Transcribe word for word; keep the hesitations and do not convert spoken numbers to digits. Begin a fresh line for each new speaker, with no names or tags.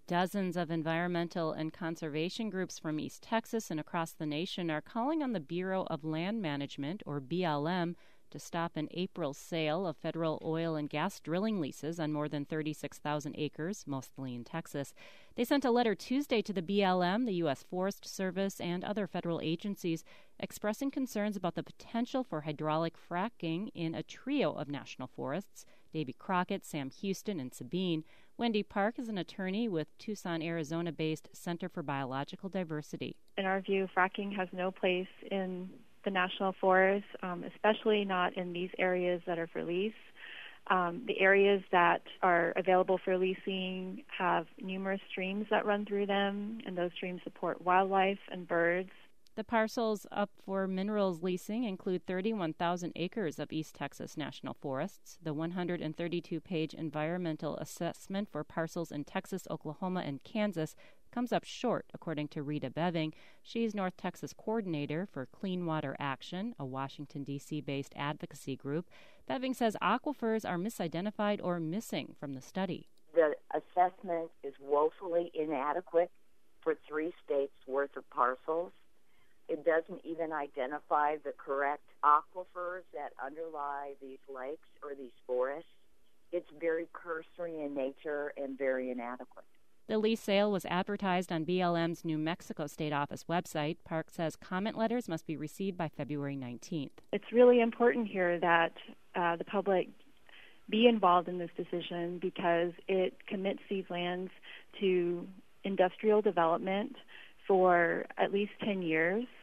Dozens of environmental and conservation groups from East Texas and across the nation are calling on the Bureau of Land Management, or B L M, to stop an April sale of federal oil and gas drilling leases on more than thirty-six thousand acres, mostly in Texas. They sent a letter Tuesday to the B L M, the U S Forest Service, and other federal agencies expressing concerns about the potential for hydraulic fracking in a trio of national forests: Davy Crockett, Sam Houston, and Sabine. Wendy Park is an attorney with Tucson, Arizona-based Center for Biological Diversity.
In our view, fracking has no place in the national forests, um, especially not in these areas that are for lease. Um, the areas that are available for leasing have numerous streams that run through them, and those streams support wildlife and birds.
The parcels up for minerals leasing include thirty-one thousand acres of East Texas national forests. The one hundred thirty-two page environmental assessment for parcels in Texas, Oklahoma, and Kansas comes up short, according to Rita Beving. She's North Texas coordinator for Clean Water Action, a Washington, D C-based advocacy group. Beving says aquifers are misidentified or missing from the study.
The assessment is woefully inadequate for three states' worth of parcels. It doesn't even identify the correct aquifers that underlie these lakes or these forests. It's very cursory in nature and very inadequate.
The lease sale was advertised on B L M's New Mexico State Office website. Park says comment letters must be received by February nineteenth.
It's really important here that uh, the public be involved in this decision because it commits these lands to industrial development for at least ten years.